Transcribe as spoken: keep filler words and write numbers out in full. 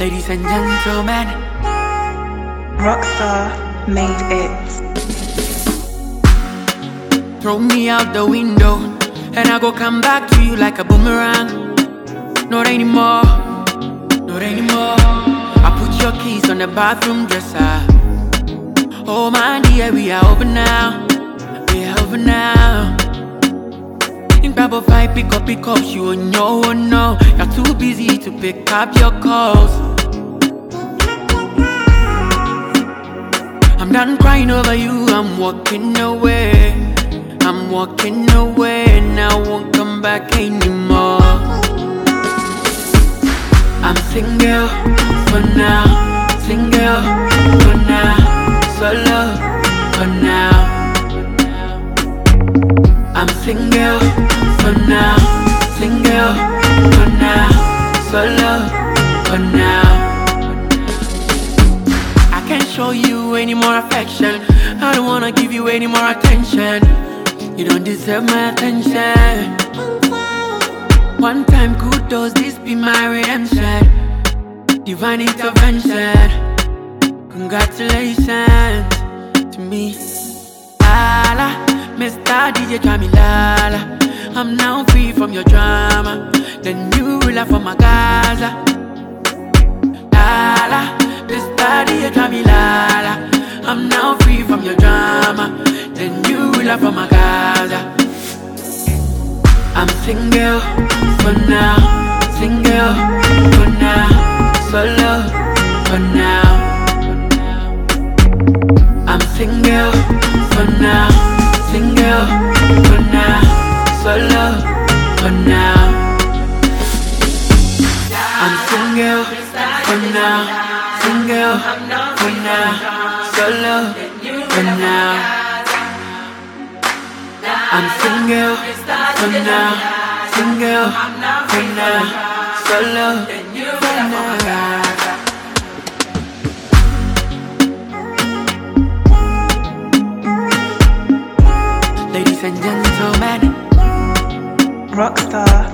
Ladies and gentlemen, Rockstar made it. throw me out the window, and I go come back to you like a boomerang. Not anymore, not anymore. I put your keys on the bathroom dresser. Oh my dear, we are over now, we are over now. In Bravo five, pick up, pick up, you on your own now. You're too busy to pick up your calls. I'm done crying over you, I'm walking away. I'm walking away, and I won't come back anymore. I'm single for now, single for now, solo for now. I'm single for now, single for now, solo for now. I can't show you any more affection, I don't wanna give you any more attention. You don't deserve my attention. One time kudos, this be my redemption. Divine intervention. Congratulations to me. Lala, Mister D J Jamilala, I'm now free from your drama. The new ruler for my Gaza. Lala, Mister D J Jamilala, I'm now free from your drama. The new ruler for my Gaza. I'm single for now, single for now, solo for now. I'm single for now, single for now, solo for now. I'm single for now, single for now, solo for now. I'm single for now, single for now, solo for now. Ladies and gentlemen, Rockstar